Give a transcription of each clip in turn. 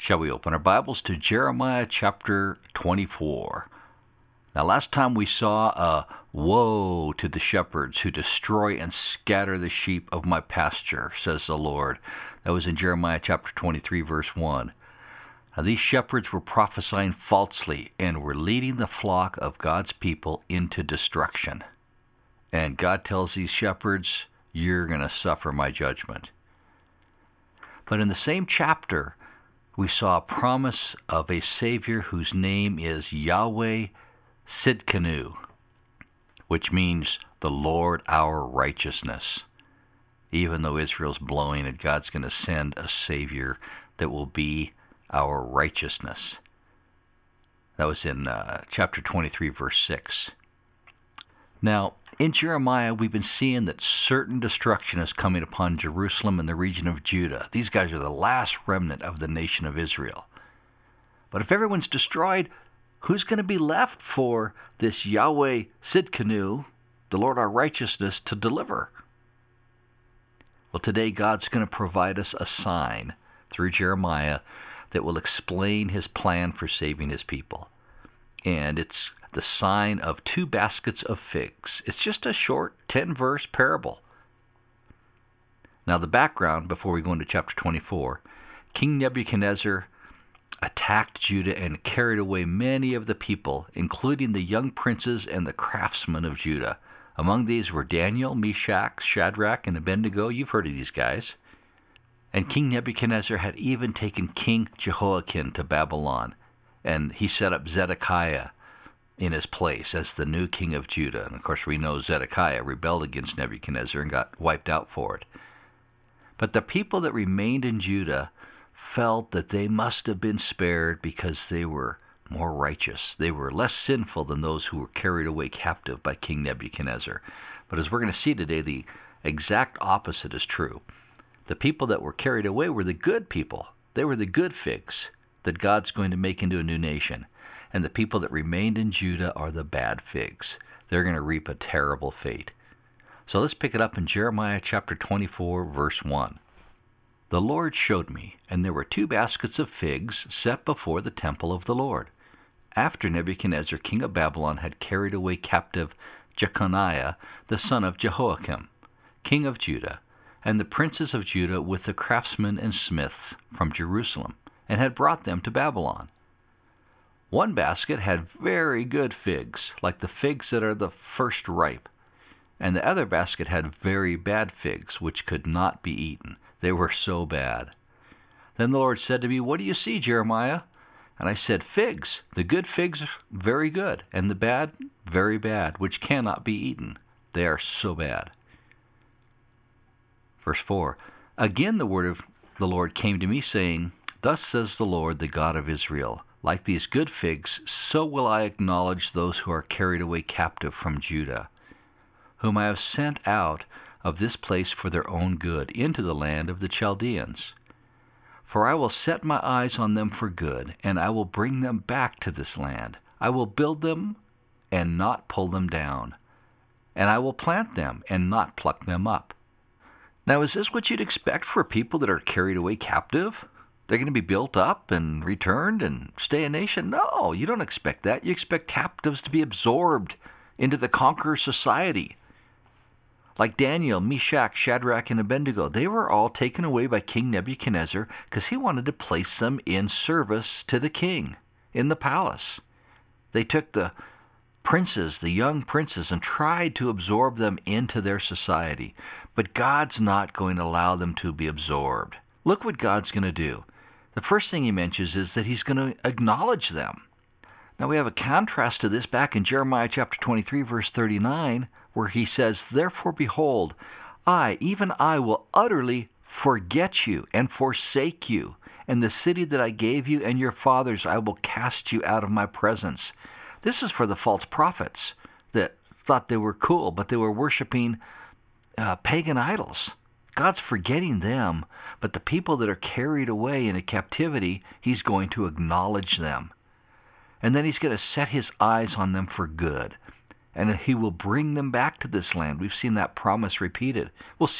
Shall we open our Bibles to Jeremiah chapter 24? Now, last time we saw a woe to the shepherds who destroy and scatter the sheep of my pasture, says the Lord. That was in Jeremiah chapter 23, verse 1. Now, these shepherds were prophesying falsely and were leading the flock of God's people into destruction. And God tells these shepherds, you're going to suffer my judgment. But in the same chapter, we saw a promise of a Savior whose name is Yahweh Sidkenu, which means the Lord our righteousness. Even though Israel's blowing it, God's going to send a Savior that will be our righteousness. That was in chapter 23, verse 6. Now, in Jeremiah, we've been seeing that certain destruction is coming upon Jerusalem and the region of Judah. These guys are the last remnant of the nation of Israel. But if everyone's destroyed, who's going to be left for this Yahweh Sidkenu, the Lord our righteousness, to deliver? Well, today God's going to provide us a sign through Jeremiah that will explain his plan for saving his people. And it's the sign of 2 baskets of figs. It's just a short 10-verse parable. Now, the background, before we go into chapter 24, King Nebuchadnezzar attacked Judah and carried away many of the people, including the young princes and the craftsmen of Judah. Among these were Daniel, Meshach, Shadrach, and Abednego. You've heard of these guys. And King Nebuchadnezzar had even taken King Jehoiakim to Babylon, and he set up Zedekiah in his place as the new king of Judah. And of course, we know Zedekiah rebelled against Nebuchadnezzar and got wiped out for it. But the people that remained in Judah felt that they must have been spared because they were more righteous. They were less sinful than those who were carried away captive by King Nebuchadnezzar. But as we're going to see today, the exact opposite is true. The people that were carried away were the good people. They were the good figs that God's going to make into a new nation. And the people that remained in Judah are the bad figs. They're going to reap a terrible fate. So let's pick it up in Jeremiah chapter 24, verse 1. The Lord showed me, and there were 2 baskets of figs set before the temple of the Lord. After Nebuchadnezzar, king of Babylon, had carried away captive Jeconiah, the son of Jehoiakim, king of Judah, and the princes of Judah with the craftsmen and smiths from Jerusalem, and had brought them to Babylon. One basket had very good figs, like the figs that are the first ripe, and the other basket had very bad figs, which could not be eaten. They were so bad. Then the Lord said to me, "What do you see, Jeremiah?" And I said, "Figs. The good figs, very good, and the bad, very bad, which cannot be eaten. They are so bad." Verse 4, Again the word of the Lord came to me, saying, "Thus says the Lord, the God of Israel, like these good figs, so will I acknowledge those who are carried away captive from Judah, whom I have sent out of this place for their own good, into the land of the Chaldeans. For I will set my eyes on them for good, and I will bring them back to this land. I will build them and not pull them down, and I will plant them and not pluck them up." Now, is this what you'd expect for people that are carried away captive? They're going to be built up and returned and stay a nation? No, you don't expect that. You expect captives to be absorbed into the conqueror society. Like Daniel, Meshach, Shadrach, and Abednego, they were all taken away by King Nebuchadnezzar because he wanted to place them in service to the king in the palace. They took the princes, the young princes, and tried to absorb them into their society. But God's not going to allow them to be absorbed. Look what God's going to do. The first thing he mentions is that he's going to acknowledge them. Now we have a contrast to this back in Jeremiah chapter 23, verse 39, where he says, "Therefore, behold, I, even I, will utterly forget you and forsake you, and the city that I gave you and your fathers I will cast you out of my presence." This is for the false prophets that thought they were cool, but they were worshiping pagan idols. God's forgetting them, but the people that are carried away into captivity, he's going to acknowledge them. And then he's going to set his eyes on them for good. And he will bring them back to this land. We've seen that promise repeated. We'll see it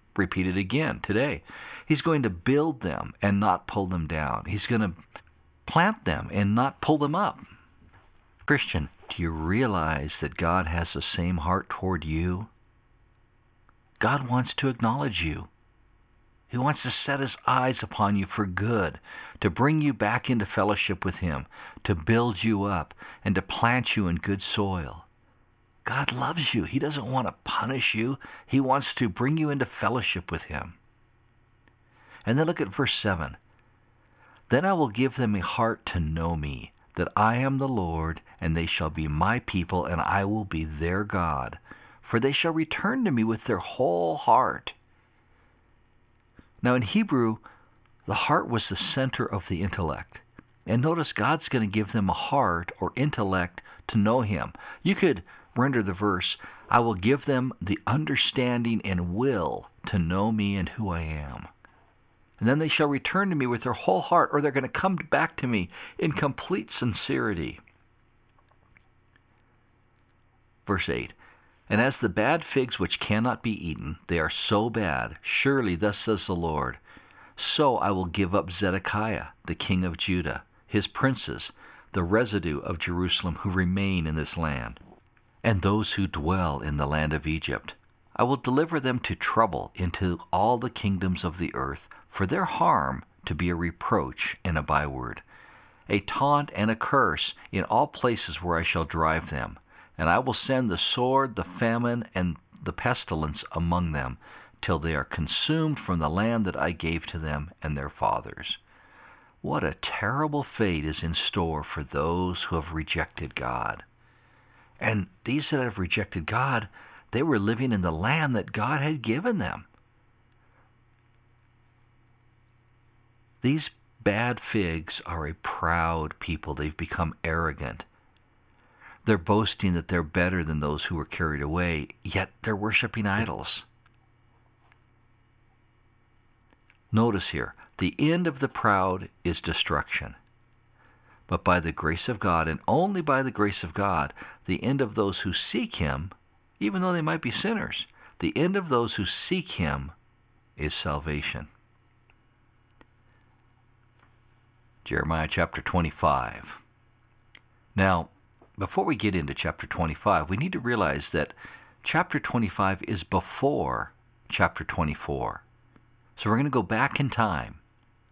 repeat it again today. He's going to build them and not pull them down. He's going to plant them and not pull them up. Christian, do you realize that God has the same heart toward you? God wants to acknowledge you. He wants to set his eyes upon you for good, to bring you back into fellowship with him, to build you up, and to plant you in good soil. God loves you. He doesn't want to punish you. He wants to bring you into fellowship with him. And then look at verse 7. Then I will give them a heart to know me, that I am the Lord, and they shall be my people, and I will be their God. For they shall return to me with their whole heart. Now in Hebrew, the heart was the center of the intellect. And notice God's going to give them a heart or intellect to know him. You could render the verse, I will give them the understanding and will to know me and who I am. And then they shall return to me with their whole heart, or they're going to come back to me in complete sincerity. Verse 8, and as the bad figs which cannot be eaten, they are so bad, surely thus says the Lord, so I will give up Zedekiah, the king of Judah, his princes, the residue of Jerusalem who remain in this land, and those who dwell in the land of Egypt. I will deliver them to trouble into all the kingdoms of the earth, for their harm to be a reproach and a byword, a taunt and a curse in all places where I shall drive them. And I will send the sword, the famine, and the pestilence among them, till they are consumed from the land that I gave to them and their fathers. What a terrible fate is in store for those who have rejected God. And these that have rejected God, they were living in the land that God had given them. These bad figs are a proud people. They've become arrogant. They're boasting that they're better than those who were carried away, yet they're worshiping idols. Notice here, the end of the proud is destruction. But by the grace of God, and only by the grace of God, the end of those who seek him, even though they might be sinners, the end of those who seek him is salvation. Jeremiah chapter 25. Now, before we get into chapter 25, we need to realize that chapter 25 is before chapter 24. So we're going to go back in time.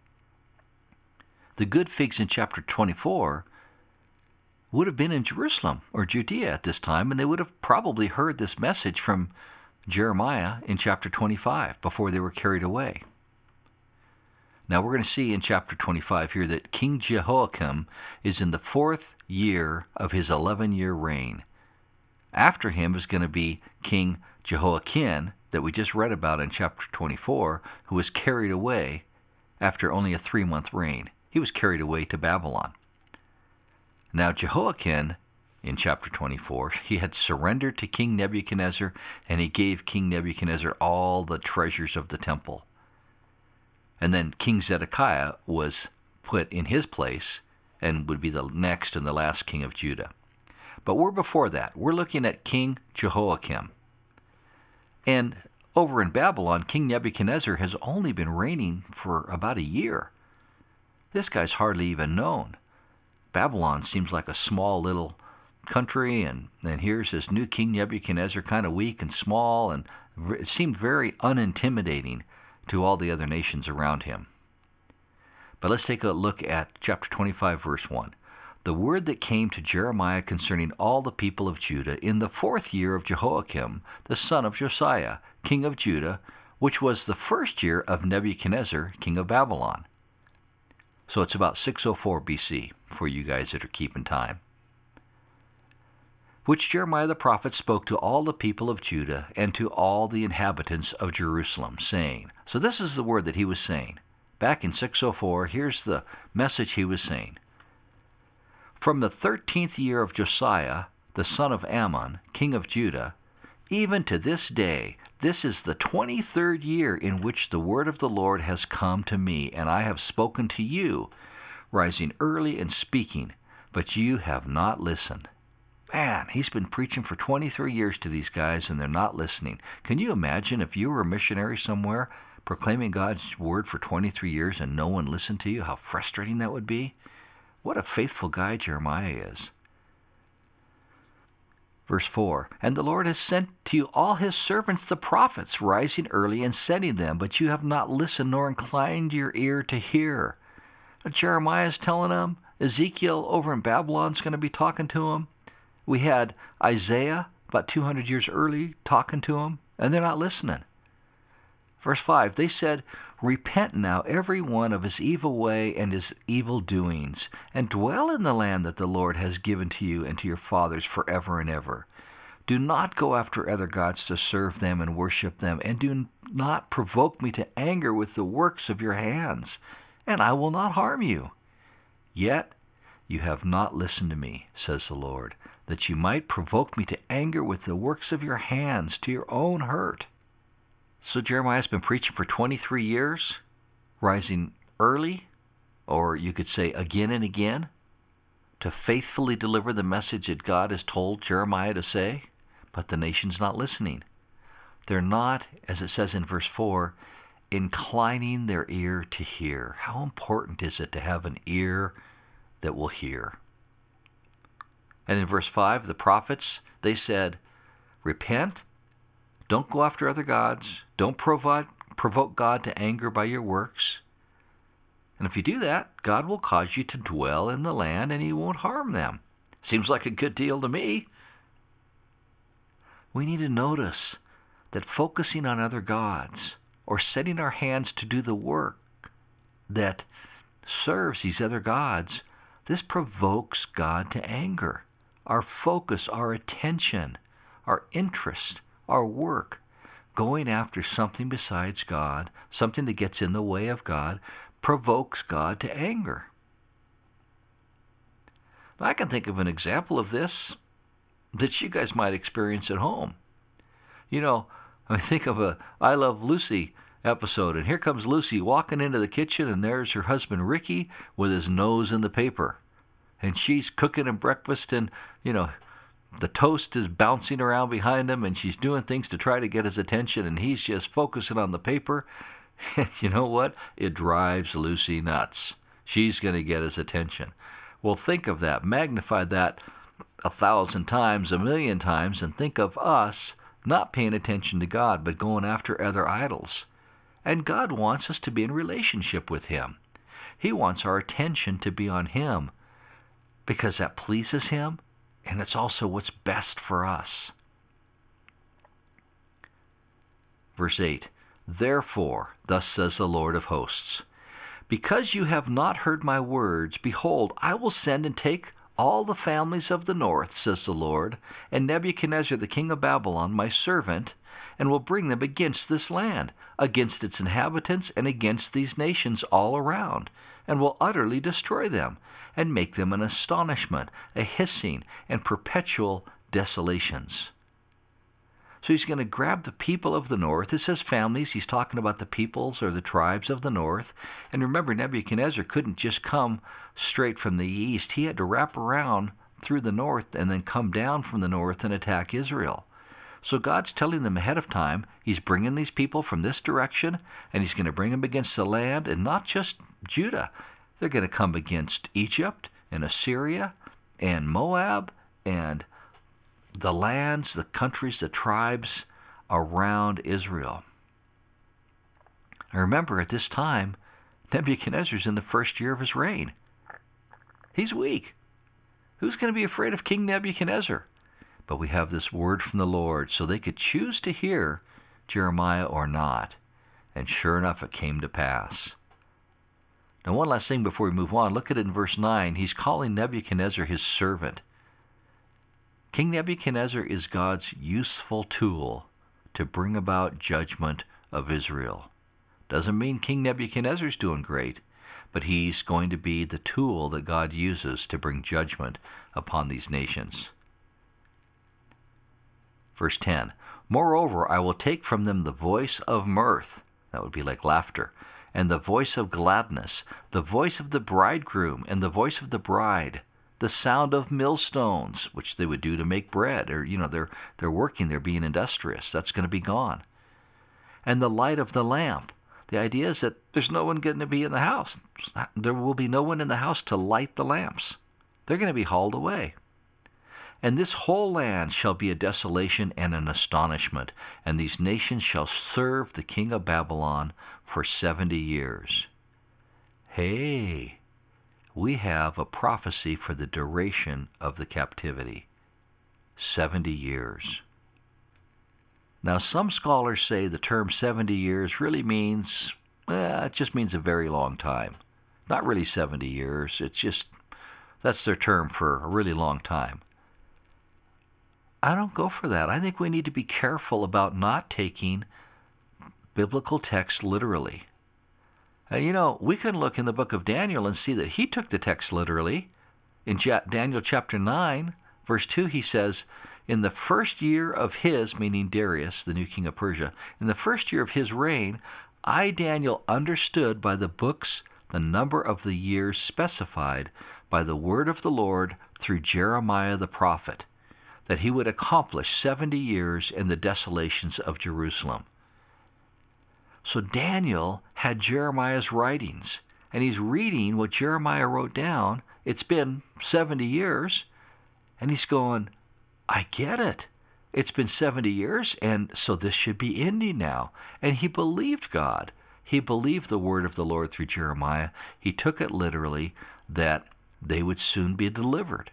The good figs in chapter 24 would have been in Jerusalem or Judea at this time, and they would have probably heard this message from Jeremiah in chapter 25 before they were carried away. Now we're going to see in chapter 25 here that King Jehoiakim is in the 4th year of his 11-year reign. After him is going to be King Jehoiakim that we just read about in chapter 24, who was carried away after only a 3-month reign. He was carried away to Babylon. Now Jehoiakim, in chapter 24, he had surrendered to King Nebuchadnezzar, and he gave King Nebuchadnezzar all the treasures of the temple. And then King Zedekiah was put in his place and would be the next and the last king of Judah. But we're before that. We're looking at King Jehoiakim. And over in Babylon, King Nebuchadnezzar has only been reigning for about a year. This guy's hardly even known. Babylon seems like a small little country, and here's this new King Nebuchadnezzar, kind of weak and small, and it seemed very unintimidating to all the other nations around him. But let's take a look at chapter 25, verse 1. The word that came to Jeremiah concerning all the people of Judah in the 4th year of Jehoiakim, the son of Josiah, king of Judah, which was the 1st year of Nebuchadnezzar, king of Babylon. So it's about 604 BC, for you guys that are keeping time. Which Jeremiah the prophet spoke to all the people of Judah and to all the inhabitants of Jerusalem, saying. So this is the word that he was saying. Back in 604, here's the message he was saying. From the 13th year of Josiah, the son of Ammon, king of Judah, even to this day, this is the 23rd year in which the word of the Lord has come to me, and I have spoken to you, rising early and speaking, but you have not listened. Man, he's been preaching for 23 years to these guys and they're not listening. Can you imagine if you were a missionary somewhere proclaiming God's word for 23 years and no one listened to you? How frustrating that would be. What a faithful guy Jeremiah is. Verse 4, and the Lord has sent to you all his servants the prophets, rising early and sending them, but you have not listened nor inclined your ear to hear. Now, Jeremiah's telling them, Ezekiel over in Babylon's going to be talking to him. We had Isaiah about 200 years early talking to him, and they're not listening. Verse 5, they said, repent now every one of his evil way and his evil doings, and dwell in the land that the Lord has given to you and to your fathers forever and ever. Do not go after other gods to serve them and worship them, and do not provoke me to anger with the works of your hands, and I will not harm you. Yet you have not listened to me, says the Lord, that you might provoke me to anger with the works of your hands to your own hurt. So Jeremiah's been preaching for 23 years, rising early, or you could say again and again, to faithfully deliver the message that God has told Jeremiah to say, but the nation's not listening. They're not, as it says in verse 4, inclining their ear to hear. How important is it to have an ear that will hear? And in verse 5, the prophets, they said, repent, don't go after other gods, don't provoke God to anger by your works. And if you do that, God will cause you to dwell in the land and he won't harm them. Seems like a good deal to me. We need to notice that focusing on other gods or setting our hands to do the work that serves these other gods, this provokes God to anger. Our focus, our attention, our interest, our work, going after something besides God, something that gets in the way of God, provokes God to anger. Now, I can think of an example of this that you guys might experience at home. You know, I think of a I Love Lucy episode, and here comes Lucy walking into the kitchen, and there's her husband Ricky with his nose in the paper. And she's cooking him breakfast, and, the toast is bouncing around behind him, and she's doing things to try to get his attention, and he's just focusing on the paper. And you know what? It drives Lucy nuts. She's going to get his attention. Well, think of that. Magnify that 1,000 times, 1,000,000 times, and think of us not paying attention to God, but going after other idols. And God wants us to be in relationship with him. He wants our attention to be on him because that pleases him, and it's also what's best for us. Verse 8, therefore, thus says the Lord of hosts, because you have not heard my words, behold, I will send and take all the families of the north, says the Lord, and Nebuchadnezzar the king of Babylon, my servant, and will bring them against this land, against its inhabitants, and against these nations all around, and will utterly destroy them, and make them an astonishment, a hissing, and perpetual desolations. So he's going to grab the people of the north. It says families. He's talking about the peoples or the tribes of the north. And remember, Nebuchadnezzar couldn't just come straight from the east. He had to wrap around through the north and then come down from the north and attack Israel. So God's telling them ahead of time, he's bringing these people from this direction, and he's going to bring them against the land, and not just Judah. They're going to come against Egypt and Assyria and Moab and the lands, the countries, the tribes around Israel. Now remember, at this time, Nebuchadnezzar's in the first year of his reign. He's weak. Who's going to be afraid of King Nebuchadnezzar? But we have this word from the Lord, so they could choose to hear Jeremiah or not. And sure enough, it came to pass. Now, one last thing before we move on. Look at it in verse 9. He's calling Nebuchadnezzar his servant. King Nebuchadnezzar is God's useful tool to bring about judgment of Israel. Doesn't mean King Nebuchadnezzar's doing great, but he's going to be the tool that God uses to bring judgment upon these nations. Verse 10, moreover, I will take from them the voice of mirth, that would be like laughter, and the voice of gladness, the voice of the bridegroom, and the voice of the bride, the sound of millstones, which they would do to make bread, or they're working, they're being industrious. That's going to be gone. And the light of the lamp. The idea is that there's no one going to be in the house. There will be no one in the house to light the lamps. They're going to be hauled away. And this whole land shall be a desolation and an astonishment, and these nations shall serve the king of Babylon for 70 years. Hey, we have a prophecy for the duration of the captivity. 70 years. Now, some scholars say the term 70 years really means, it just means a very long time. Not really 70 years, that's their term for a really long time. I don't go for that. I think we need to be careful about not taking biblical text literally. We can look in the book of Daniel and see that he took the text literally. In Daniel chapter 9, verse 2, he says, in the first year of his, meaning Darius, the new king of Persia, in the first year of his reign, I, Daniel, understood by the books the number of the years specified by the word of the Lord through Jeremiah the prophet, that he would accomplish 70 years in the desolations of Jerusalem. So Daniel had Jeremiah's writings, and he's reading what Jeremiah wrote down. It's been 70 years, and he's going, I get it. It's been 70 years, and so this should be ending now. And he believed God. He believed the word of the Lord through Jeremiah. He took it literally that they would soon be delivered.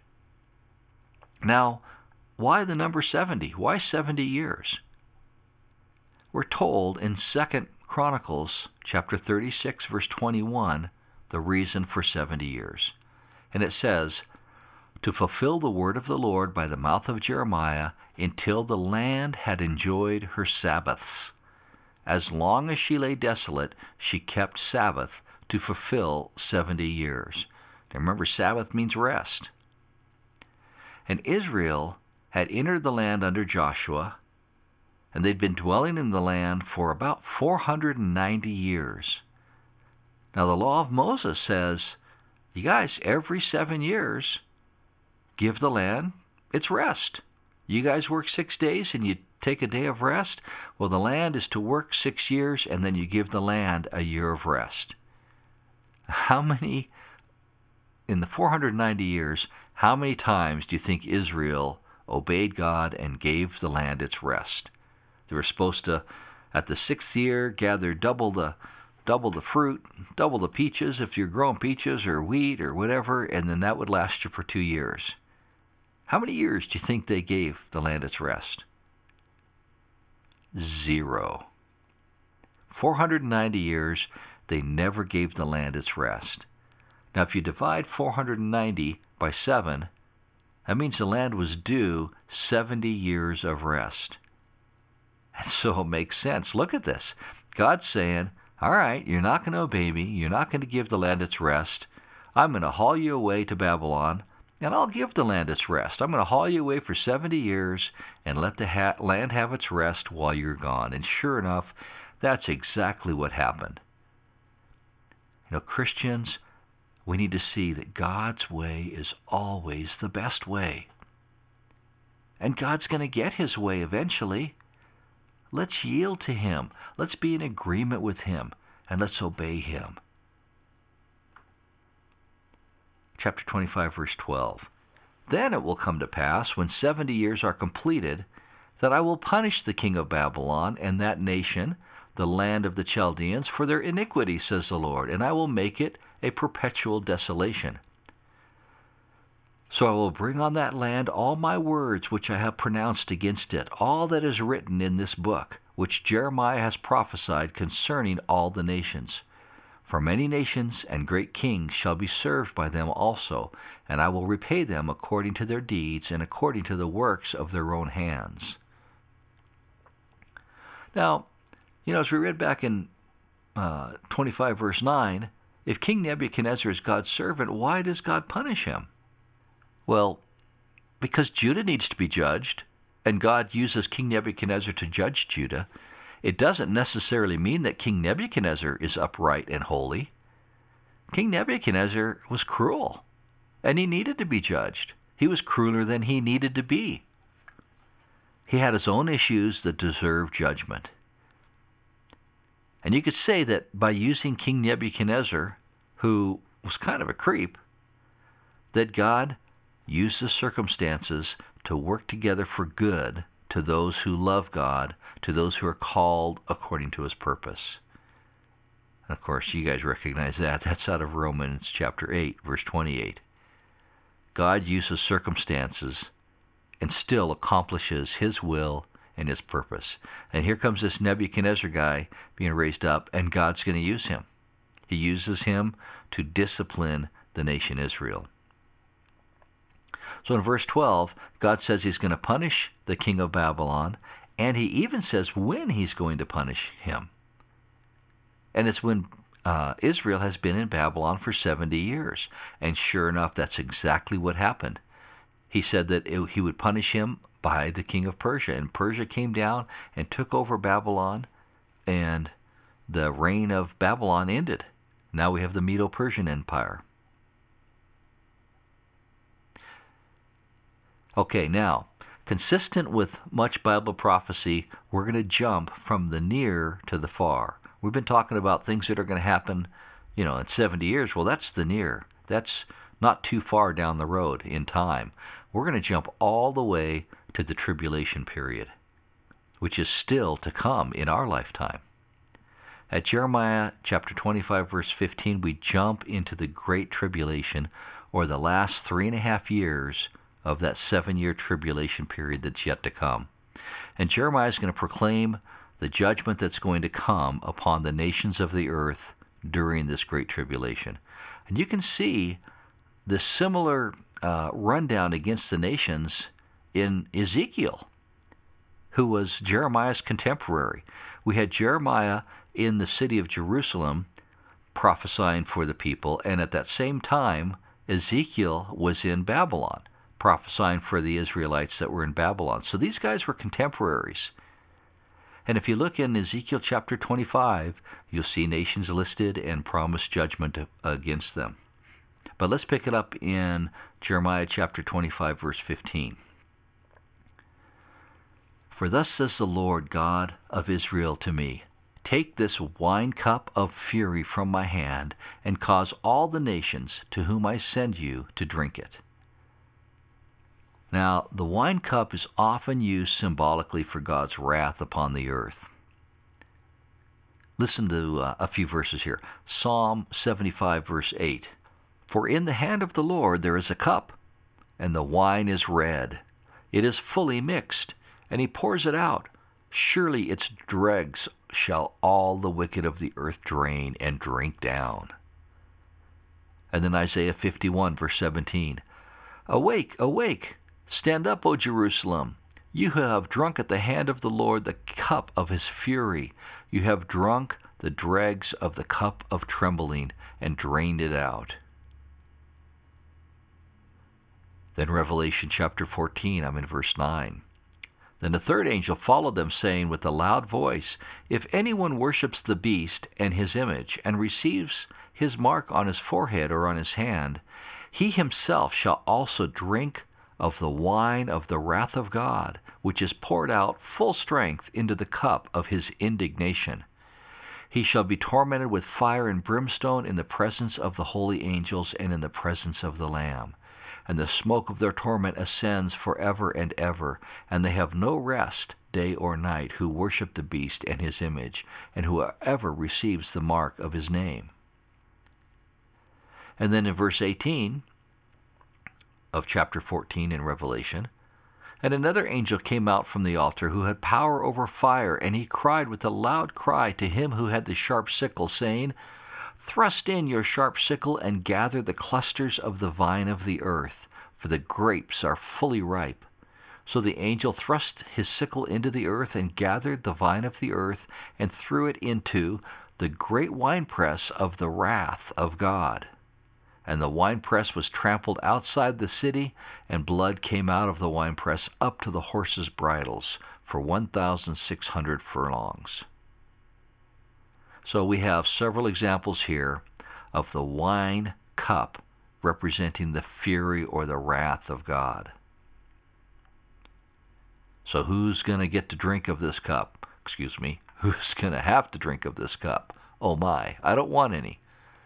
Now, why the number 70? Why 70 years? We're told in 2 Chronicles chapter 36, verse 21, the reason for 70 years. And it says, to fulfill the word of the Lord by the mouth of Jeremiah until the land had enjoyed her Sabbaths. As long as she lay desolate, she kept Sabbath to fulfill 70 years. Now remember, Sabbath means rest. And Israel had entered the land under Joshua, and they'd been dwelling in the land for about 490 years. Now the law of Moses says, you guys, every 7 years, give the land its rest. You guys work 6 days and you take a day of rest. Well, the land is to work 6 years, and then you give the land a year of rest. How many, in the 490 years, how many times do you think Israel obeyed God and gave the land its rest? They were supposed to, at the 6th year, gather double the fruit, double the peaches if you're growing peaches or wheat or whatever, and then that would last you for 2 years. How many years do you think they gave the land its rest? 0. 490 years, they never gave the land its rest. Now, if you divide 490 by 7, that means the land was due 70 years of rest. And so it makes sense. Look at this. God's saying, all right, you're not going to obey me. You're not going to give the land its rest. I'm going to haul you away to Babylon, and I'll give the land its rest. I'm going to haul you away for 70 years and let the land have its rest while you're gone. And sure enough, that's exactly what happened. Christians, we need to see that God's way is always the best way. And God's going to get his way eventually. Let's yield to him. Let's be in agreement with him, and let's obey him. Chapter 25, verse 12. Then it will come to pass, when 70 years are completed, that I will punish the king of Babylon and that nation, the land of the Chaldeans, for their iniquity, says the Lord, and I will make it a perpetual desolation. So I will bring on that land all my words which I have pronounced against it, all that is written in this book, which Jeremiah has prophesied concerning all the nations. For many nations and great kings shall be served by them also, and I will repay them according to their deeds and according to the works of their own hands. Now, as we read back in 25 verse 9, if King Nebuchadnezzar is God's servant, why does God punish him? Well, because Judah needs to be judged, and God uses King Nebuchadnezzar to judge Judah. It doesn't necessarily mean that King Nebuchadnezzar is upright and holy. King Nebuchadnezzar was cruel. and he needed to be judged. He was crueler than he needed to be. He had his own issues that deserved judgment. And you could say that by using King Nebuchadnezzar, who was kind of a creep, that God used the circumstances to work together for good to those who love God, to those who are called according to his purpose. And of course, you guys recognize that. That's out of Romans chapter 8, verse 28. God uses circumstances and still accomplishes his will and his purpose. And here comes this Nebuchadnezzar guy being raised up, and God's going to use him. He uses him to discipline the nation Israel. So in verse 12, God says he's going to punish the king of Babylon, and he even says when he's going to punish him. And it's when Israel has been in Babylon for 70 years. And sure enough, that's exactly what happened. He said that he would punish him by the king of Persia. And Persia came down and took over Babylon, and the reign of Babylon ended. Now we have the Medo-Persian Empire. Okay, now, consistent with much Bible prophecy, we're going to jump from the near to the far. We've been talking about things that are going to happen, in 70 years. Well, that's the near. That's not too far down the road in time. We're going to jump all the way to the tribulation period, which is still to come in our lifetime. At Jeremiah chapter 25, verse 15, we jump into the Great Tribulation, or the last 3.5 years of that 7-year tribulation period that's yet to come. And Jeremiah is going to proclaim the judgment that's going to come upon the nations of the earth during this Great Tribulation. And you can see the similar rundown against the nations in Ezekiel, who was Jeremiah's contemporary. We had Jeremiah in the city of Jerusalem prophesying for the people, and at that same time, Ezekiel was in Babylon, prophesying for the Israelites that were in Babylon. So these guys were contemporaries. And if you look in Ezekiel chapter 25, you'll see nations listed and promised judgment against them. But let's pick it up in Jeremiah chapter 25, verse 15. For thus says the Lord God of Israel to me, take this wine cup of fury from my hand, and cause all the nations to whom I send you to drink it. Now, the wine cup is often used symbolically for God's wrath upon the earth. Listen to a few verses here. Psalm 75, verse 8. For in the hand of the Lord there is a cup, and the wine is red. It is fully mixed, and he pours it out. Surely its dregs shall all the wicked of the earth drain and drink down. And then Isaiah 51, verse 17. Awake, awake, stand up, O Jerusalem. You who have drunk at the hand of the Lord the cup of his fury. You have drunk the dregs of the cup of trembling and drained it out. Then Revelation chapter 14, I'm in verse 9. Then the third angel followed them, saying with a loud voice, if anyone worships the beast and his image, and receives his mark on his forehead or on his hand, he himself shall also drink of the wine of the wrath of God, which is poured out full strength into the cup of his indignation. He shall be tormented with fire and brimstone in the presence of the holy angels and in the presence of the Lamb. And the smoke of their torment ascends forever and ever, and they have no rest day or night who worship the beast and his image, and whoever receives the mark of his name. And then in verse 18 of chapter 14 in Revelation, and another angel came out from the altar who had power over fire, and he cried with a loud cry to him who had the sharp sickle, saying, thrust in your sharp sickle and gather the clusters of the vine of the earth, for the grapes are fully ripe. So the angel thrust his sickle into the earth and gathered the vine of the earth and threw it into the great winepress of the wrath of God. And the winepress was trampled outside the city, and blood came out of the winepress up to the horses' bridles for 1,600 furlongs. So we have several examples here of the wine cup representing the fury or the wrath of God. So who's going to get to drink of this cup? Excuse me. Who's going to have to drink of this cup? Oh my, I don't want any.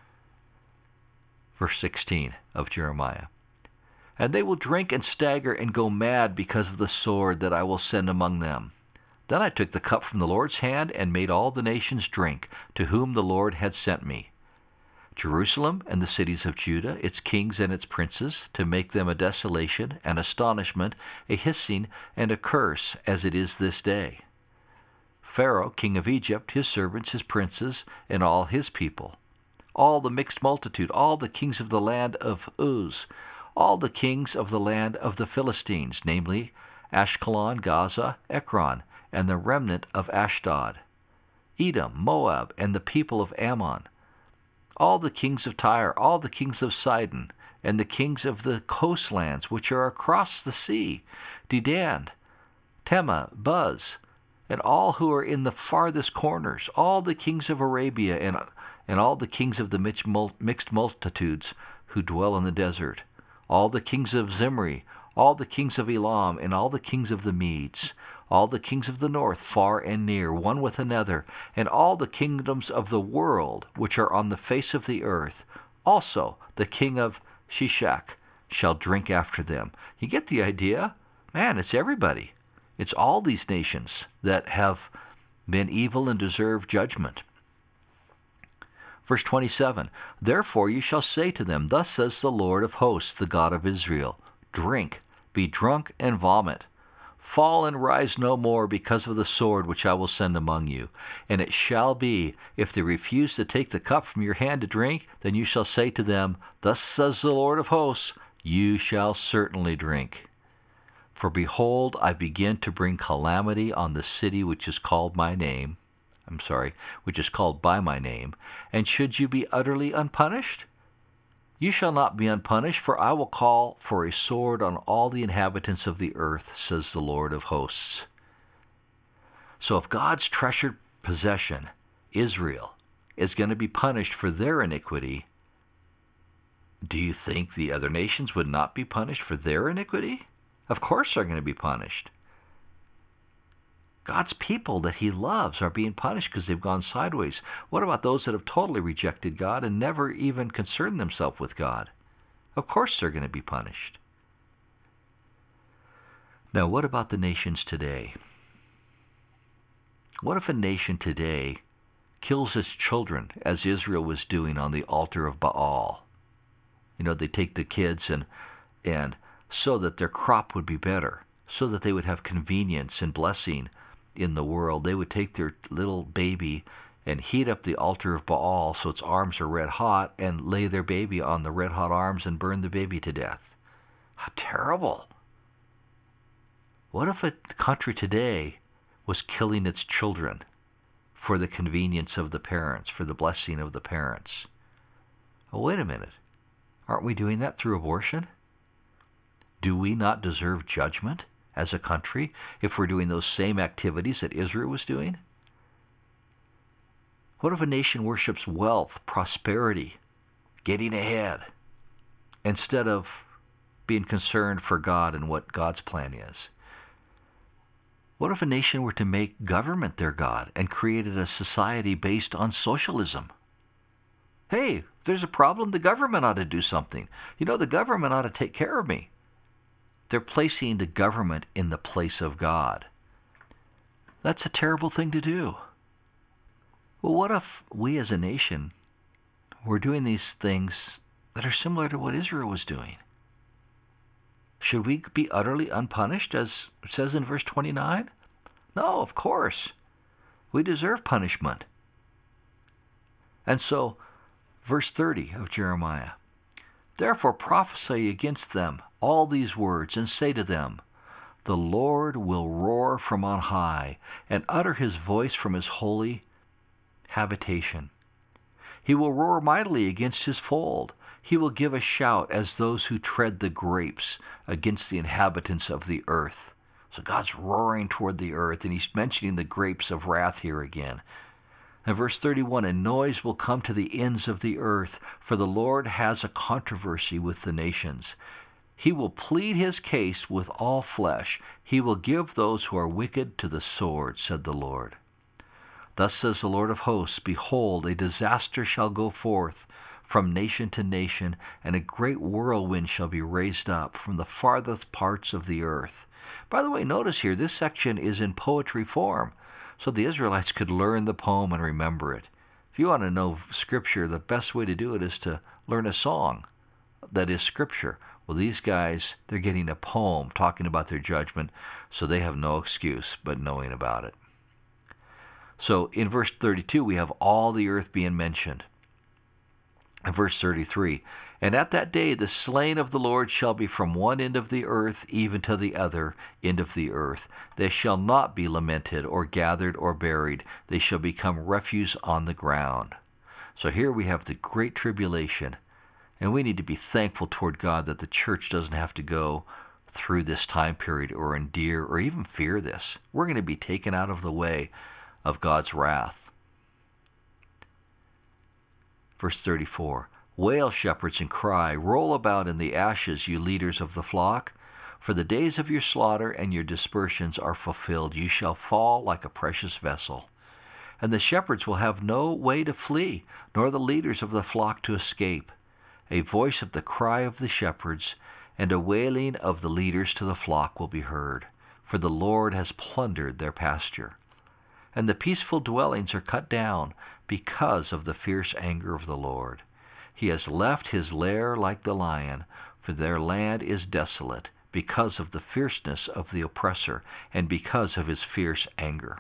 Verse 16 of Jeremiah. And they will drink and stagger and go mad because of the sword that I will send among them. Then I took the cup from the Lord's hand and made all the nations drink, to whom the Lord had sent me. Jerusalem and the cities of Judah, its kings and its princes, to make them a desolation, an astonishment, a hissing, and a curse, as it is this day. Pharaoh, king of Egypt, his servants, his princes, and all his people. All the mixed multitude, all the kings of the land of Uz, all the kings of the land of the Philistines, namely Ashkelon, Gaza, Ekron, and the remnant of Ashdod, Edom, Moab, and the people of Ammon, all the kings of Tyre, all the kings of Sidon, and the kings of the coastlands which are across the sea, Dedan, Tema, Buz, and all who are in the farthest corners, all the kings of Arabia, and all the kings of the mixed multitudes who dwell in the desert, all the kings of Zimri, all the kings of Elam, and all the kings of the Medes, all the kings of the north, far and near, one with another, and all the kingdoms of the world which are on the face of the earth. Also the king of Shishak shall drink after them. You get the idea? Man, it's everybody. It's all these nations that have been evil and deserve judgment. Verse 27, Therefore you shall say to them, Thus says the Lord of hosts, the God of Israel, Drink, be drunk, and vomit. Fall and rise no more because of the sword which I will send among you. And it shall be, if they refuse to take the cup from your hand to drink, then you shall say to them, Thus says the Lord of hosts, You shall certainly drink. For behold, I begin to bring calamity on the city which is called by my name. And should you be utterly unpunished? You shall not be unpunished, for I will call for a sword on all the inhabitants of the earth, says the Lord of hosts. So if God's treasured possession, Israel, is going to be punished for their iniquity, do you think the other nations would not be punished for their iniquity? Of course they're going to be punished. God's people that he loves are being punished because they've gone sideways. What about those that have totally rejected God and never even concerned themselves with God? Of course they're going to be punished. Now, what about the nations today? What if a nation today kills its children, as Israel was doing on the altar of Baal? You know, they take the kids and so that their crop would be better, so that they would have convenience and blessing in the world, they would take their little baby and heat up the altar of Baal so its arms are red hot and lay their baby on the red hot arms and burn the baby to death. How terrible. What if a country today was killing its children for the convenience of the parents, for the blessing of the parents? Oh, wait a minute. Aren't we doing that through abortion? Do we not deserve judgment as a country if we're doing those same activities that Israel was doing? What if a nation worships wealth, prosperity, getting ahead, instead of being concerned for God and what God's plan is? What if a nation were to make government their God and created a society based on socialism? Hey, if there's a problem, the government ought to do something. You know, the government ought to take care of me. They're placing the government in the place of God. That's a terrible thing to do. Well, what if we as a nation were doing these things that are similar to what Israel was doing? Should we be utterly unpunished, as it says in verse 29? No, of course. We deserve punishment. And so, verse 30 of Jeremiah, Therefore prophesy against them all these words, and say to them, The Lord will roar from on high, and utter his voice from his holy habitation. He will roar mightily against his fold. He will give a shout as those who tread the grapes against the inhabitants of the earth. So God's roaring toward the earth, and he's mentioning the grapes of wrath here again. And verse 31, and noise will come to the ends of the earth, for the Lord has a controversy with the nations. He will plead his case with all flesh. He will give those who are wicked to the sword, said the Lord. Thus says the Lord of hosts, behold, a disaster shall go forth from nation to nation, and a great whirlwind shall be raised up from the farthest parts of the earth. By the way, notice here, this section is in poetry form, so the Israelites could learn the poem and remember it. If you want to know Scripture, the best way to do it is to learn a song that is Scripture. Well, these guys, they're getting a poem talking about their judgment, so they have no excuse but knowing about it. So in verse 32, we have all the earth being mentioned. In verse 33, and at that day the slain of the Lord shall be from one end of the earth even to the other end of the earth. They shall not be lamented or gathered or buried. They shall become refuse on the ground. So here we have the great tribulation, and we need to be thankful toward God that the church doesn't have to go through this time period or endure or even fear this. We're going to be taken out of the way of God's wrath. Verse 34, wail, shepherds, and cry, roll about in the ashes, you leaders of the flock. For the days of your slaughter and your dispersions are fulfilled. You shall fall like a precious vessel. And the shepherds will have no way to flee, nor the leaders of the flock to escape. A voice of the cry of the shepherds and a wailing of the leaders to the flock will be heard, for the Lord has plundered their pasture. And the peaceful dwellings are cut down because of the fierce anger of the Lord. He has left his lair like the lion, for their land is desolate, because of the fierceness of the oppressor, and because of his fierce anger.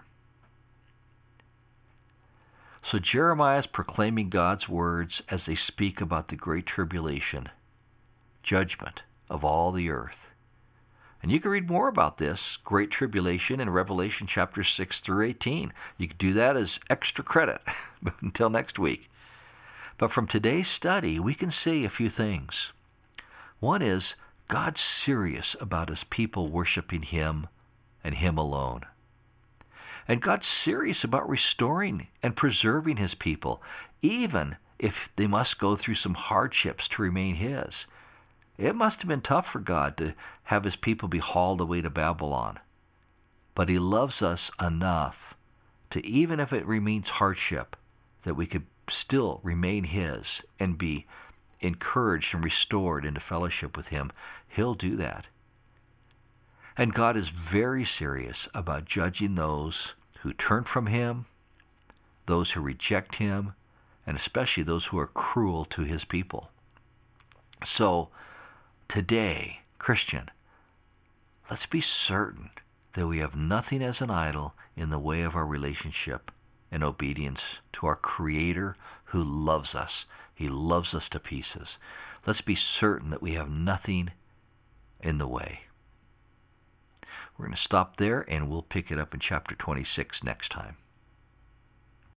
So Jeremiah is proclaiming God's words as they speak about the great tribulation, judgment of all the earth. And you can read more about this great tribulation in Revelation chapters 6 through 18. You can do that as extra credit until next week. But from today's study, we can see a few things. One is God's serious about his people worshiping him and him alone. And God's serious about restoring and preserving his people, even if they must go through some hardships to remain his. It must have been tough for God to have his people be hauled away to Babylon. But he loves us enough to, even if it remains hardship, that we could still remain his and be encouraged and restored into fellowship with him. He'll do that. And God is very serious about judging those who turn from him, those who reject him, and especially those who are cruel to his people. So, today, Christian, let's be certain that we have nothing as an idol in the way of our relationship and obedience to our Creator who loves us. He loves us to pieces. Let's be certain that we have nothing in the way. We're going to stop there, and we'll pick it up in chapter 26 next time.